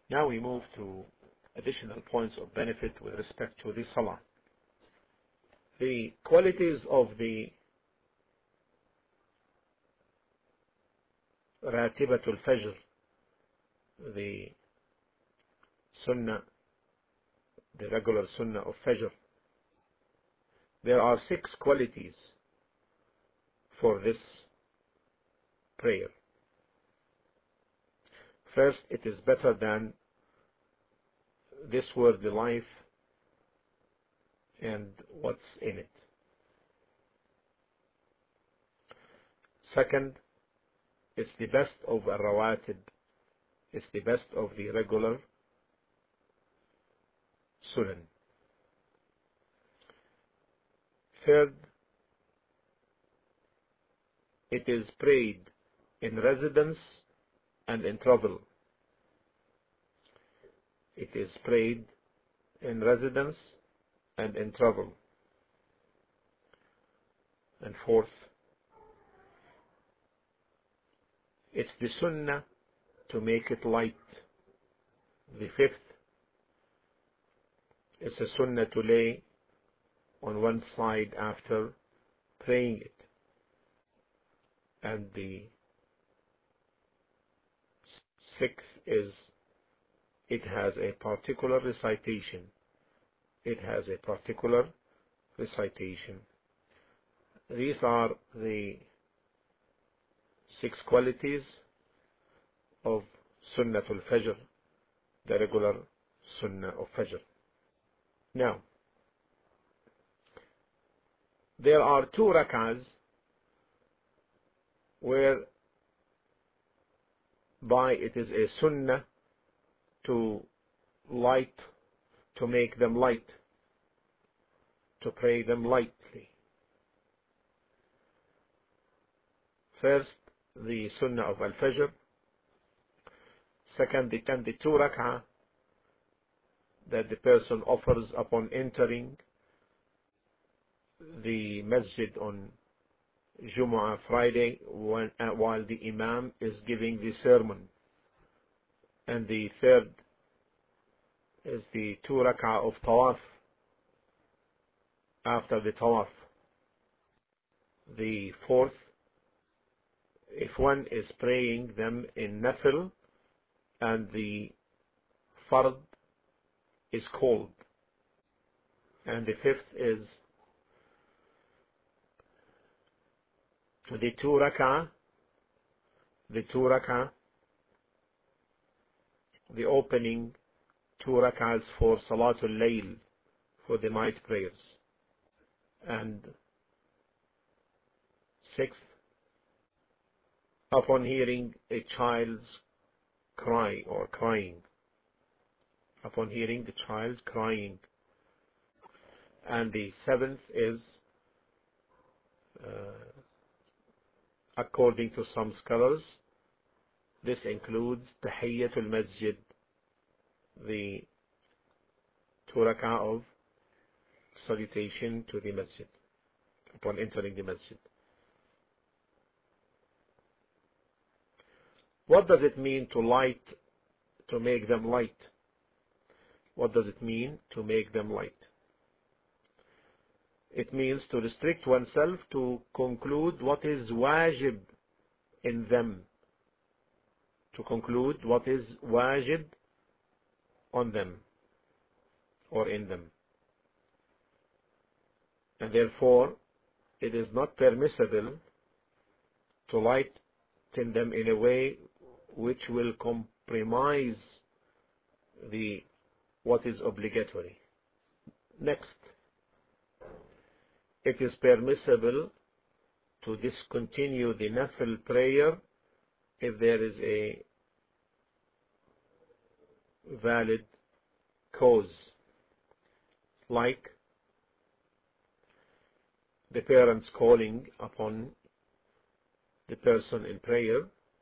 Now we move to additional points of benefit with respect to the Salah. The qualities of the Ratibatul Fajr, the Sunnah, the regular Sunnah of Fajr. There are 6 qualities for this prayer. First, it is better than this worldly life and what's in it. Second, it's the best of al-rawatib. It's the best of the regular sunan. Third, it is prayed in residence and in travel. It is prayed in residence and in travel. And fourth, it's the sunnah to make it light. The fifth, it's a sunnah to lay on one side after praying it. And the sixth is it has a particular recitation. It has a particular recitation. These are the 6 qualities of Sunnatul Fajr, the regular Sunnah of Fajr. Now, there are 2 rak'ahs whereby it is a Sunnah to make them light, to pray them lightly. First, the Sunnah of Al-Fajr. Second, the 2 rak'ah that the person offers upon entering the masjid on Jumu'ah Friday while the Imam is giving the sermon. And the third is the 2 rak'ah of tawaf after the tawaf. The fourth, if one is praying them in nafil and the fard is called. And the fifth is the 2 rak'ah, the opening 2 rak'ahs for Salatul Layl, for the night prayers. And sixth, upon hearing a child's cry or crying. Upon hearing the child crying. And the seventh is, according to some scholars, this includes Tahiyyatul Masjid, the 2 rak'ah of salutation to the masjid, upon entering the masjid. What does it mean to make them light? What does it mean to make them light? It means to restrict oneself to conclude what is wajib in them. To conclude what is wajib on them or in them. And therefore, it is not permissible to lighten them in a way which will compromise what is obligatory. Next, it is permissible to discontinue the nafil prayer if there is a valid cause, like the parents calling upon the person in prayer.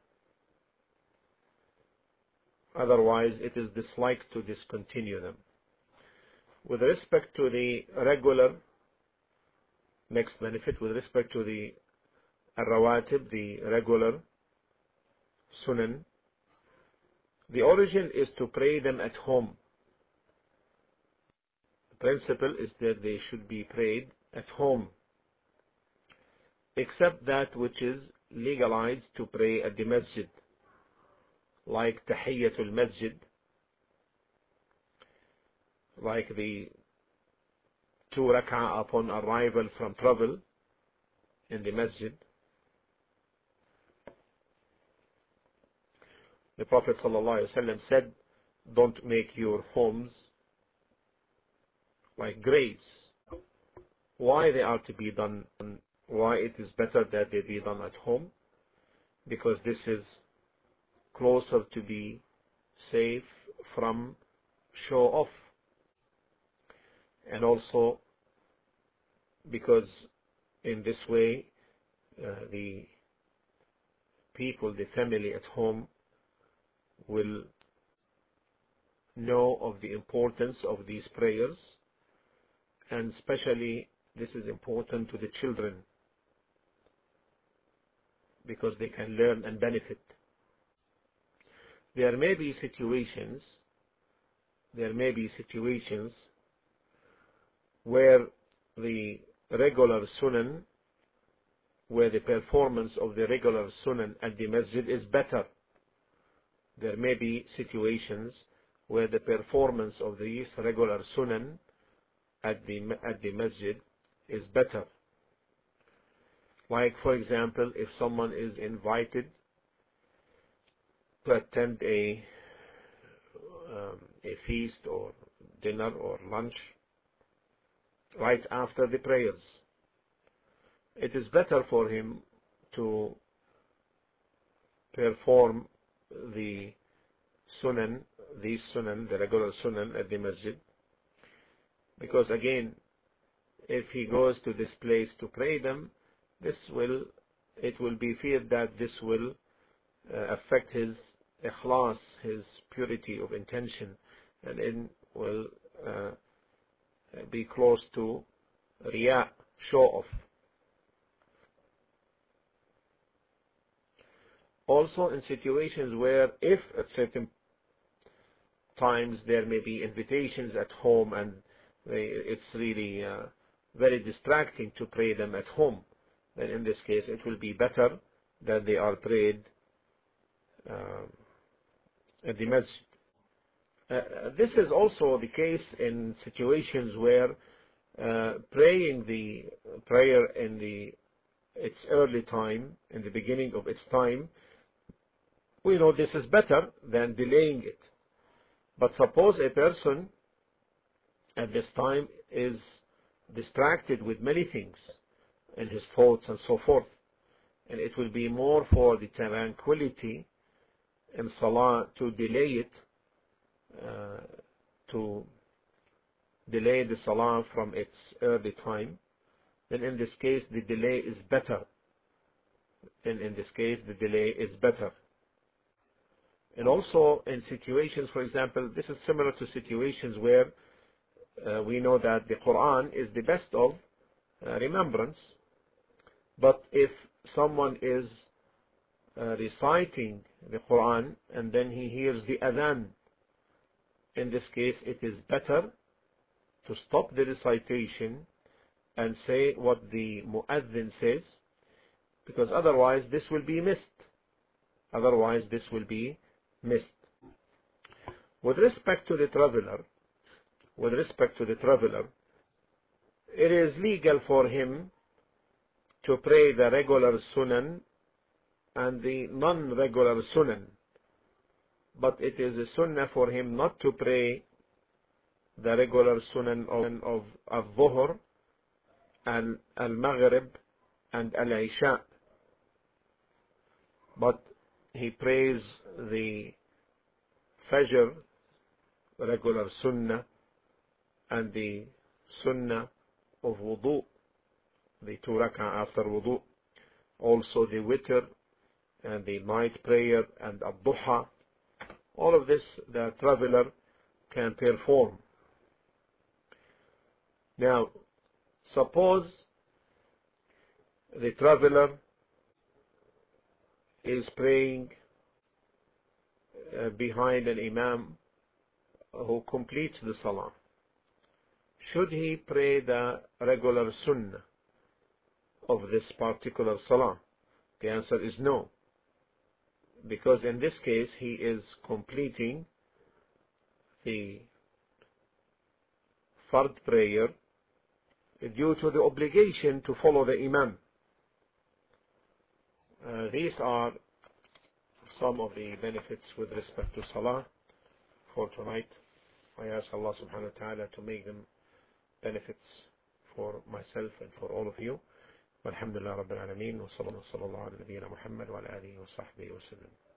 Otherwise, it is disliked to discontinue them. With respect to the regular, next benefit, with respect to the al-rawatib, the regular sunan, The origin is to pray them at home. The principle is that they should be prayed at home, except that which is legalized to pray at the masjid, like Tahiyyatul Masjid, like the 2 rak'ah upon arrival from travel in the masjid. The Prophet ﷺ said, don't make your homes like graves. Why they are to be done, why it is better that they be done at home? Because this is closer to be safe from show off. And also because in this way the people, the family at home will know of the importance of these prayers, and especially this is important to the children because they can learn and benefit. There may be situations where the regular sunan, where the performance of the regular sunan at the masjid is better. There may be situations where the performance of these regular sunan at the masjid is better. Like, for example, if someone is invited to attend a feast or dinner or lunch right after the prayers, it is better for him to perform the sunan, the regular sunan at the masjid, because again, if he goes to this place to pray them, it will be feared that this will affect his ikhlas, his purity of intention, and it will be close to riya, show off. Also in situations where if at certain times there may be invitations at home and it's really very distracting to pray them at home, then in this case it will be better that they are prayed at the masjid. This is also the case in situations where praying the prayer in its early time, in the beginning of its time, we know this is better than delaying it. But suppose a person at this time is distracted with many things in his thoughts and so forth, and it will be more for the tranquility in salah to delay it, to delay the salah from its early time, then in this case the delay is better. And also in situations, for example, this is similar to situations where we know that the Quran is the best of remembrance, but if someone is reciting the Quran and then he hears the adhan, in this case it is better to stop the recitation and say what the muazzin says, because otherwise this will be missed. With respect to the traveler, it is legal for him to pray the regular sunan and the non-regular sunan, but it is a sunnah for him not to pray the regular sunan of al-Dhuhr and al-Maghrib and al-Isha, but he prays the Fajr, regular sunnah, and the sunnah of wudu, the 2 rak'ah after wudu, also the witr and the night prayer and ad-duha. All of this the traveler can perform. Now, suppose the traveler is praying behind an imam who completes the salah, should he pray the regular sunnah of this particular salah? The answer is no, because in this case he is completing the fard prayer due to the obligation to follow the imam. These are some of the benefits with respect to salah for tonight. I ask Allah subhanahu wa ta'ala to make them benefits for myself and for all of you. Walhamdulillah Rabbil Alameen wa sallallahu ala nabiyyina Muhammad wa ala alihi wa sahbihi wa sallam.